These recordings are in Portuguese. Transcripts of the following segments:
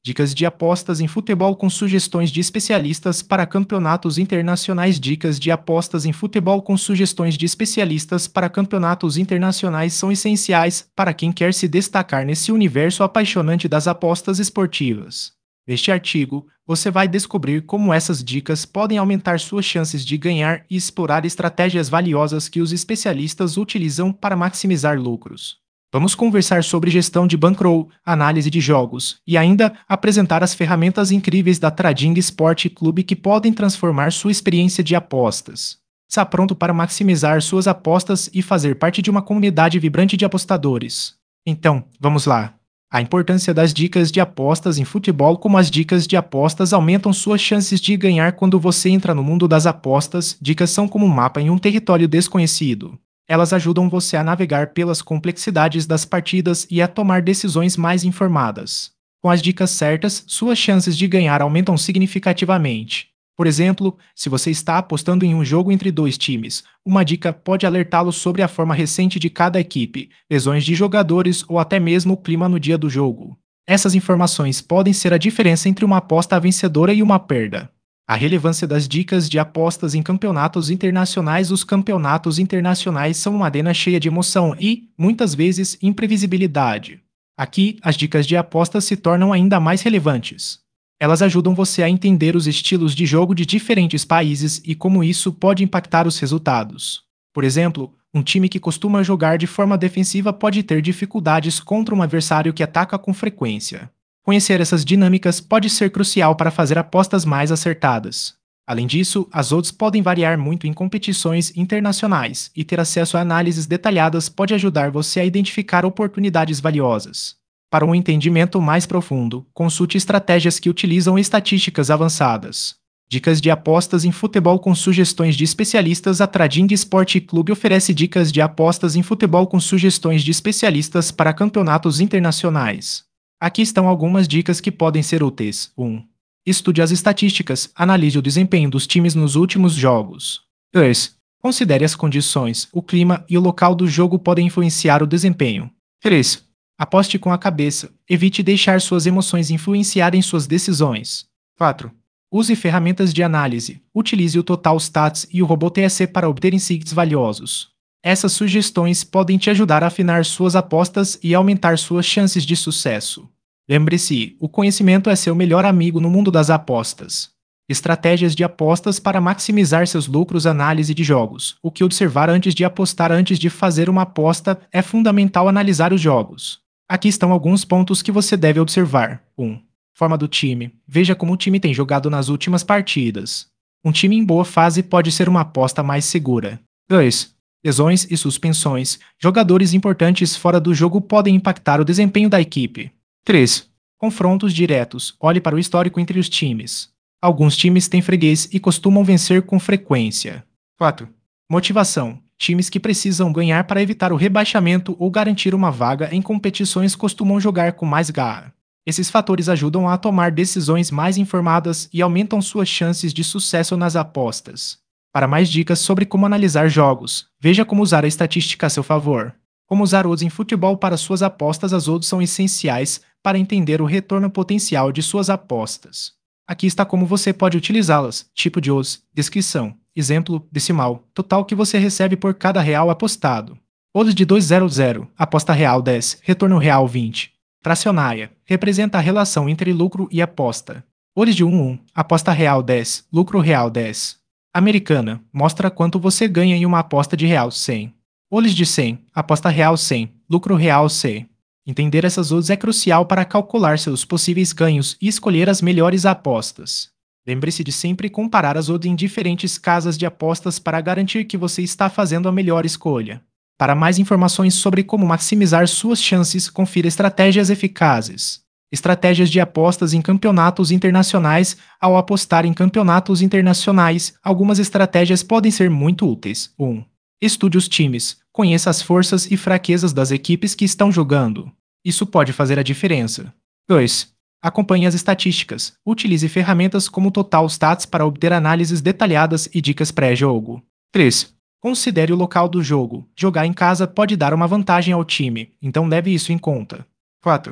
Dicas de apostas em futebol com sugestões de especialistas para campeonatos internacionais. Dicas de apostas em futebol com sugestões de especialistas para campeonatos internacionais são essenciais para quem quer se destacar nesse universo apaixonante das apostas esportivas. Neste artigo, você vai descobrir como essas dicas podem aumentar suas chances de ganhar e explorar estratégias valiosas que os especialistas utilizam para maximizar lucros. Vamos conversar sobre gestão de bankroll, análise de jogos e ainda apresentar as ferramentas incríveis da Trading Sport Club que podem transformar sua experiência de apostas. Está pronto para maximizar suas apostas e fazer parte de uma comunidade vibrante de apostadores? Então, vamos lá! A importância das dicas de apostas em futebol. Como as dicas de apostas aumentam suas chances de ganhar quando você entra no mundo das apostas. Dicas são como um mapa em um território desconhecido. Elas ajudam você a navegar pelas complexidades das partidas e a tomar decisões mais informadas. Com as dicas certas, suas chances de ganhar aumentam significativamente. Por exemplo, se você está apostando em um jogo entre dois times, uma dica pode alertá-lo sobre a forma recente de cada equipe, lesões de jogadores ou até mesmo o clima no dia do jogo. Essas informações podem ser a diferença entre uma aposta vencedora e uma perda. A relevância das dicas de apostas em campeonatos internacionais. Os campeonatos internacionais são uma arena cheia de emoção e, muitas vezes, imprevisibilidade. Aqui, as dicas de apostas se tornam ainda mais relevantes. Elas ajudam você a entender os estilos de jogo de diferentes países e como isso pode impactar os resultados. Por exemplo, um time que costuma jogar de forma defensiva pode ter dificuldades contra um adversário que ataca com frequência. Conhecer essas dinâmicas pode ser crucial para fazer apostas mais acertadas. Além disso, as odds podem variar muito em competições internacionais, e ter acesso a análises detalhadas pode ajudar você a identificar oportunidades valiosas. Para um entendimento mais profundo, consulte estratégias que utilizam estatísticas avançadas. Dicas de apostas em futebol com sugestões de especialistas. A Trading Sport Club oferece dicas de apostas em futebol com sugestões de especialistas para campeonatos internacionais. Aqui estão algumas dicas que podem ser úteis. 1. Estude as estatísticas. Analise o desempenho dos times nos últimos jogos. 2. Considere as condições. O clima e o local do jogo podem influenciar o desempenho. 3. Aposte com a cabeça. Evite deixar suas emoções influenciarem suas decisões. 4. Use ferramentas de análise. Utilize o Total Stats e o RoboTSC para obter insights valiosos. Essas sugestões podem te ajudar a afinar suas apostas e aumentar suas chances de sucesso. Lembre-se, o conhecimento é seu melhor amigo no mundo das apostas. Estratégias de apostas para maximizar seus lucros. Análise de jogos. O que observar antes de apostar? Antes de fazer uma aposta, é fundamental analisar os jogos. Aqui estão alguns pontos que você deve observar. 1. Forma do time. Veja como o time tem jogado nas últimas partidas. Um time em boa fase pode ser uma aposta mais segura. 2. Lesões e suspensões. Jogadores importantes fora do jogo podem impactar o desempenho da equipe. 3. Confrontos diretos. Olhe para o histórico entre os times. Alguns times têm freguês e costumam vencer com frequência. 4. Motivação. Times que precisam ganhar para evitar o rebaixamento ou garantir uma vaga em competições costumam jogar com mais garra. Esses fatores ajudam a tomar decisões mais informadas e aumentam suas chances de sucesso nas apostas. Para mais dicas sobre como analisar jogos, veja como usar a estatística a seu favor. Como usar odds em futebol para suas apostas. As odds são essenciais para entender o retorno potencial de suas apostas. Aqui está como você pode utilizá-las: tipo de odds, descrição, exemplo, decimal, total que você recebe por cada real apostado. Odds de 200, aposta real 10, retorno real 20. Fracionária, representa a relação entre lucro e aposta. Odds de 1, aposta real 10, lucro real 10. Americana, mostra quanto você ganha em uma aposta de real 100. Odds de 100, aposta real 100, lucro real 100. Entender essas odds é crucial para calcular seus possíveis ganhos e escolher as melhores apostas. Lembre-se de sempre comparar as odds em diferentes casas de apostas para garantir que você está fazendo a melhor escolha. Para mais informações sobre como maximizar suas chances, confira estratégias eficazes. Estratégias de apostas em campeonatos internacionais. Ao apostar em campeonatos internacionais, algumas estratégias podem ser muito úteis. 1. Estude os times. Conheça as forças e fraquezas das equipes que estão jogando. Isso pode fazer a diferença. 2. Acompanhe as estatísticas. Utilize ferramentas como Total Stats para obter análises detalhadas e dicas pré-jogo. 3. Considere o local do jogo. Jogar em casa pode dar uma vantagem ao time, então leve isso em conta. 4.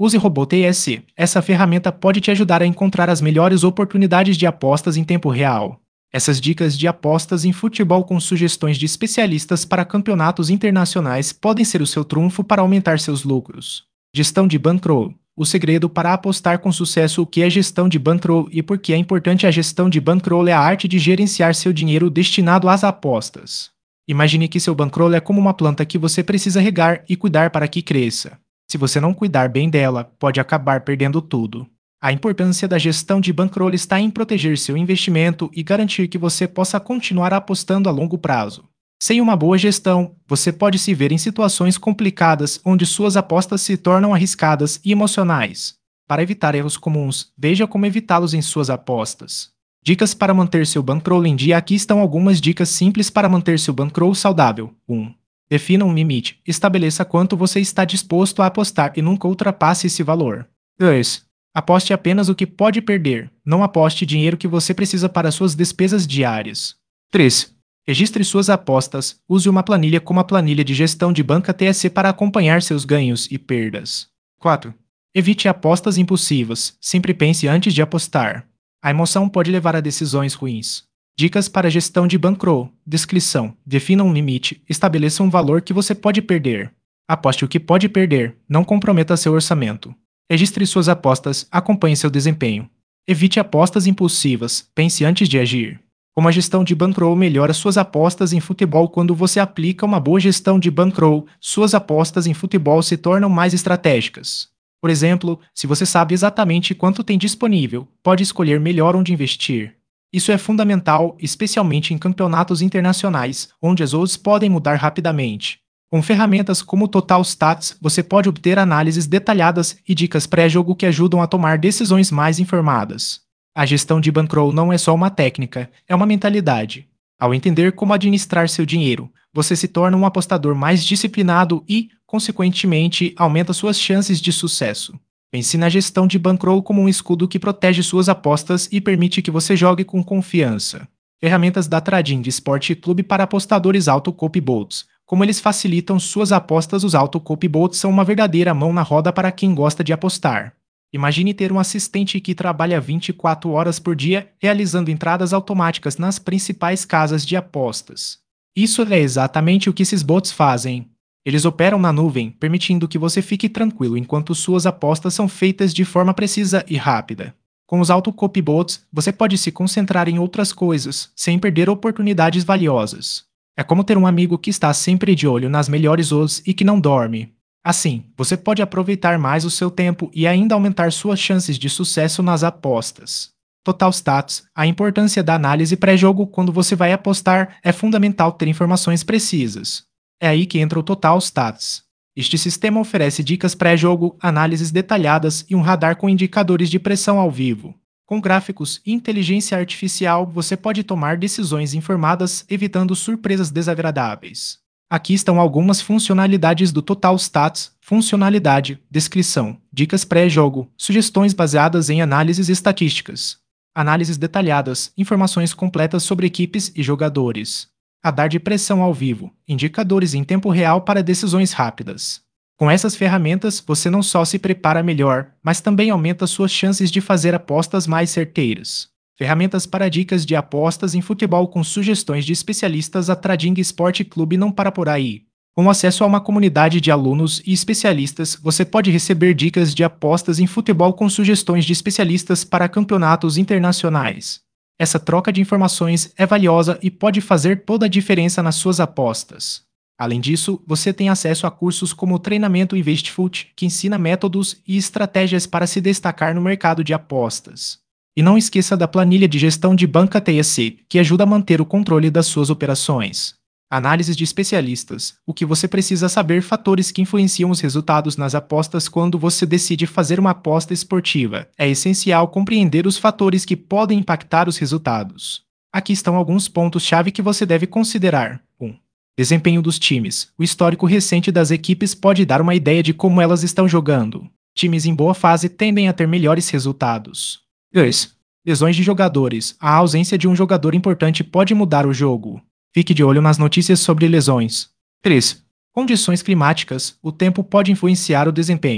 Use Robô TS. Essa ferramenta pode te ajudar a encontrar as melhores oportunidades de apostas em tempo real. Essas dicas de apostas em futebol com sugestões de especialistas para campeonatos internacionais podem ser o seu trunfo para aumentar seus lucros. Gestão de bankroll. O segredo para apostar com sucesso. O que é gestão de bankroll e por que é importante? A gestão de bankroll é a arte de gerenciar seu dinheiro destinado às apostas. Imagine que seu bankroll é como uma planta que você precisa regar e cuidar para que cresça. Se você não cuidar bem dela, pode acabar perdendo tudo. A importância da gestão de bankroll está em proteger seu investimento e garantir que você possa continuar apostando a longo prazo. Sem uma boa gestão, você pode se ver em situações complicadas onde suas apostas se tornam arriscadas e emocionais. Para evitar erros comuns, veja como evitá-los em suas apostas. Dicas para manter seu bankroll em dia. Aqui estão algumas dicas simples para manter seu bankroll saudável. 1. Defina um limite. Estabeleça quanto você está disposto a apostar e nunca ultrapasse esse valor. 2. Aposte apenas o que pode perder. Não aposte dinheiro que você precisa para suas despesas diárias. 3. Registre suas apostas. Use uma planilha como a planilha de gestão de banca TSC para acompanhar seus ganhos e perdas. 4. Evite apostas impulsivas. Sempre pense antes de apostar. A emoção pode levar a decisões ruins. Dicas para gestão de bankroll. Descrição. Defina um limite. Estabeleça um valor que você pode perder. Aposte o que pode perder. Não comprometa seu orçamento. Registre suas apostas. Acompanhe seu desempenho. Evite apostas impulsivas. Pense antes de agir. Como a gestão de bankroll melhora suas apostas em futebol. Quando você aplica uma boa gestão de bankroll, suas apostas em futebol se tornam mais estratégicas. Por exemplo, se você sabe exatamente quanto tem disponível, pode escolher melhor onde investir. Isso é fundamental, especialmente em campeonatos internacionais, onde as odds podem mudar rapidamente. Com ferramentas como Total Stats, você pode obter análises detalhadas e dicas pré-jogo que ajudam a tomar decisões mais informadas. A gestão de bankroll não é só uma técnica, é uma mentalidade. Ao entender como administrar seu dinheiro, você se torna um apostador mais disciplinado e, consequentemente, aumenta suas chances de sucesso. Pense na gestão de bankroll como um escudo que protege suas apostas e permite que você jogue com confiança. Ferramentas da Trading Sport Club para apostadores. Auto-Copy Bots. Como eles facilitam suas apostas. Os Auto-Copy Bots são uma verdadeira mão na roda para quem gosta de apostar. Imagine ter um assistente que trabalha 24 horas por dia realizando entradas automáticas nas principais casas de apostas. Isso é exatamente o que esses bots fazem. Eles operam na nuvem, permitindo que você fique tranquilo enquanto suas apostas são feitas de forma precisa e rápida. Com os Auto-Copy Bots, você pode se concentrar em outras coisas, sem perder oportunidades valiosas. É como ter um amigo que está sempre de olho nas melhores odds e que não dorme. Assim, você pode aproveitar mais o seu tempo e ainda aumentar suas chances de sucesso nas apostas. Total Stats. A importância da análise pré-jogo. Quando você vai apostar, é fundamental ter informações precisas. É aí que entra o Total Stats. Este sistema oferece dicas pré-jogo, análises detalhadas e um radar com indicadores de pressão ao vivo. Com gráficos e inteligência artificial, você pode tomar decisões informadas, evitando surpresas desagradáveis. Aqui estão algumas funcionalidades do Total Stats. Funcionalidade, descrição, dicas pré-jogo, sugestões baseadas em análises estatísticas. Análises detalhadas, informações completas sobre equipes e jogadores. Radar de pressão ao vivo, indicadores em tempo real para decisões rápidas. Com essas ferramentas, você não só se prepara melhor, mas também aumenta suas chances de fazer apostas mais certeiras. Ferramentas para dicas de apostas em futebol com sugestões de especialistas. A Trading Sport Club não para por aí. Com acesso a uma comunidade de alunos e especialistas, você pode receber dicas de apostas em futebol com sugestões de especialistas para campeonatos internacionais. Essa troca de informações é valiosa e pode fazer toda a diferença nas suas apostas. Além disso, você tem acesso a cursos como o Treinamento InvestFut, que ensina métodos e estratégias para se destacar no mercado de apostas. E não esqueça da planilha de gestão de banca TSC, que ajuda a manter o controle das suas operações. Análises de especialistas. O que você precisa saber. Fatores que influenciam os resultados nas apostas. Quando você decide fazer uma aposta esportiva, é essencial compreender os fatores que podem impactar os resultados. Aqui estão alguns pontos-chave que você deve considerar. 1. Desempenho dos times. O histórico recente das equipes pode dar uma ideia de como elas estão jogando. Times em boa fase tendem a ter melhores resultados. 2. Lesões de jogadores. A ausência de um jogador importante pode mudar o jogo. Fique de olho nas notícias sobre lesões. 3. Condições climáticas. O tempo pode influenciar o desempenho.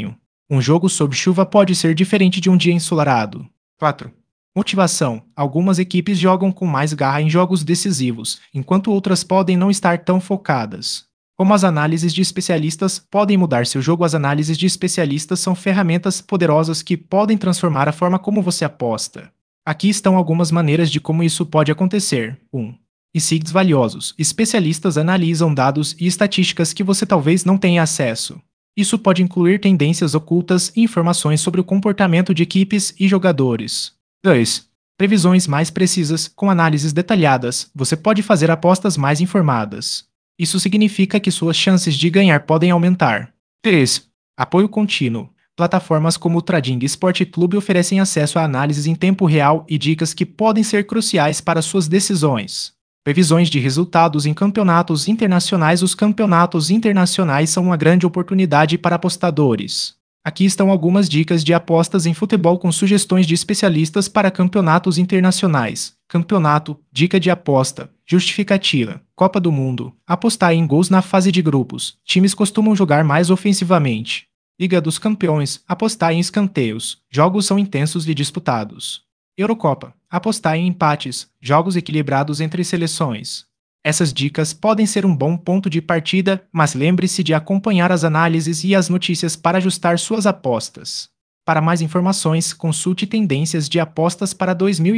Um jogo sob chuva pode ser diferente de um dia ensolarado. 4. Motivação. Algumas equipes jogam com mais garra em jogos decisivos, enquanto outras podem não estar tão focadas. Como as análises de especialistas podem mudar seu jogo, as análises de especialistas são ferramentas poderosas que podem transformar a forma como você aposta. Aqui estão algumas maneiras de como isso pode acontecer. 1. Insights valiosos. Especialistas analisam dados e estatísticas que você talvez não tenha acesso. Isso pode incluir tendências ocultas e informações sobre o comportamento de equipes e jogadores. 2. Previsões mais precisas. Com análises detalhadas, você pode fazer apostas mais informadas. Isso significa que suas chances de ganhar podem aumentar. 3. Apoio contínuo. Plataformas como o Trading Sport Club oferecem acesso a análises em tempo real e dicas que podem ser cruciais para suas decisões. Previsões de resultados em campeonatos internacionais. Os campeonatos internacionais são uma grande oportunidade para apostadores. Aqui estão algumas dicas de apostas em futebol com sugestões de especialistas para campeonatos internacionais. Campeonato, dica de aposta, justificativa, Copa do Mundo, apostar em gols na fase de grupos. Times costumam jogar mais ofensivamente. Liga dos Campeões, apostar em escanteios. Jogos são intensos e disputados. Eurocopa, apostar em empates, jogos equilibrados entre seleções. Essas dicas podem ser um bom ponto de partida, mas lembre-se de acompanhar as análises e as notícias para ajustar suas apostas. Para mais informações, consulte Tendências de Apostas para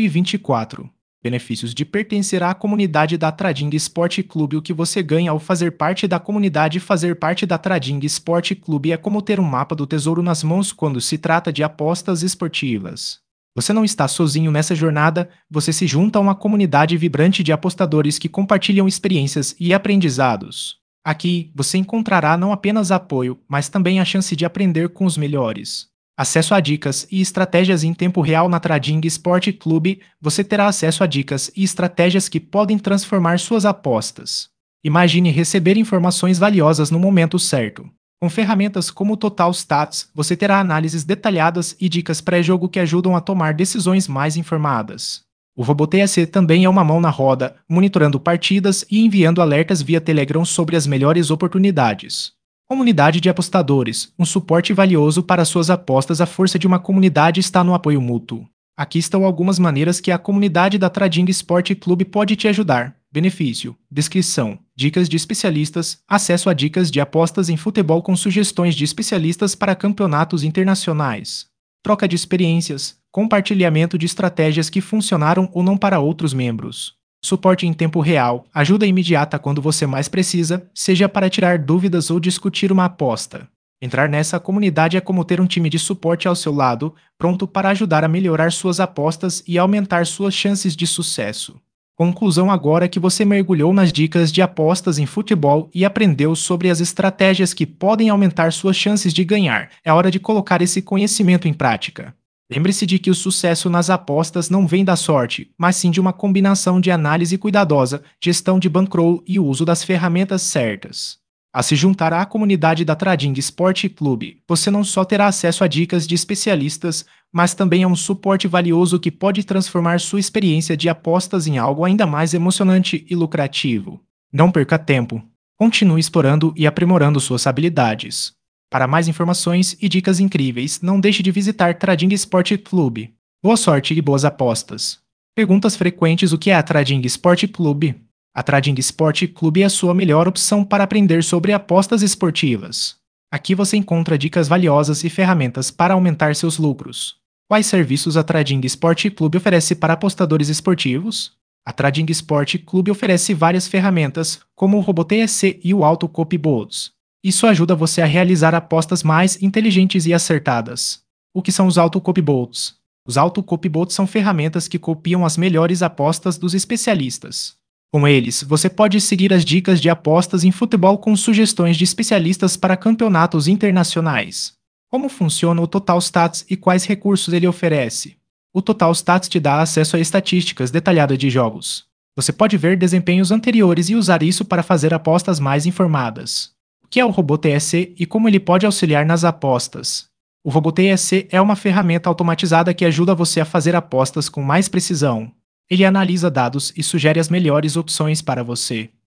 2024. Benefícios de pertencer à comunidade da Trading Sport Club. O que você ganha ao fazer parte da comunidade. Fazer parte da Trading Sport Club é como ter um mapa do tesouro nas mãos quando se trata de apostas esportivas. Você não está sozinho nessa jornada, você se junta a uma comunidade vibrante de apostadores que compartilham experiências e aprendizados. Aqui, você encontrará não apenas apoio, mas também a chance de aprender com os melhores. Acesso a dicas e estratégias em tempo real. Na Trading Sport Club, você terá acesso a dicas e estratégias que podem transformar suas apostas. Imagine receber informações valiosas no momento certo. Com ferramentas como o Total Stats, você terá análises detalhadas e dicas pré-jogo que ajudam a tomar decisões mais informadas. O RoboTSC também é uma mão na roda, monitorando partidas e enviando alertas via Telegram sobre as melhores oportunidades. Comunidade de apostadores, um suporte valioso para suas apostas. A força de uma comunidade está no apoio mútuo. Aqui estão algumas maneiras que a comunidade da Trading Sport Club pode te ajudar. Benefício, descrição, dicas de especialistas, acesso a dicas de apostas em futebol com sugestões de especialistas para campeonatos internacionais, troca de experiências, compartilhamento de estratégias que funcionaram ou não para outros membros, suporte em tempo real, ajuda imediata quando você mais precisa, seja para tirar dúvidas ou discutir uma aposta. Entrar nessa comunidade é como ter um time de suporte ao seu lado, pronto para ajudar a melhorar suas apostas e aumentar suas chances de sucesso. Conclusão: agora que você mergulhou nas dicas de apostas em futebol e aprendeu sobre as estratégias que podem aumentar suas chances de ganhar, é hora de colocar esse conhecimento em prática. Lembre-se de que o sucesso nas apostas não vem da sorte, mas sim de uma combinação de análise cuidadosa, gestão de bankroll e uso das ferramentas certas. A se juntar à comunidade da Trading Sport Club, você não só terá acesso a dicas de especialistas, mas também a um suporte valioso que pode transformar sua experiência de apostas em algo ainda mais emocionante e lucrativo. Não perca tempo. Continue explorando e aprimorando suas habilidades. Para mais informações e dicas incríveis, não deixe de visitar Trading Sport Club. Boa sorte e boas apostas. Perguntas frequentes: o que é a Trading Sport Club? A Trading Sport Club é a sua melhor opção para aprender sobre apostas esportivas. Aqui você encontra dicas valiosas e ferramentas para aumentar seus lucros. Quais serviços a Trading Sport Club oferece para apostadores esportivos? A Trading Sport Club oferece várias ferramentas, como o RoboTSC e o Auto Copy Bots. Isso ajuda você a realizar apostas mais inteligentes e acertadas. O que são os Auto Copy Bots? Os Auto Copy Bots são ferramentas que copiam as melhores apostas dos especialistas. Com eles, você pode seguir as dicas de apostas em futebol com sugestões de especialistas para campeonatos internacionais. Como funciona o Total Stats e quais recursos ele oferece? O Total Stats te dá acesso a estatísticas detalhadas de jogos. Você pode ver desempenhos anteriores e usar isso para fazer apostas mais informadas. O que é o RoboTSC e como ele pode auxiliar nas apostas? O RoboTSC é uma ferramenta automatizada que ajuda você a fazer apostas com mais precisão. Ele analisa dados e sugere as melhores opções para você.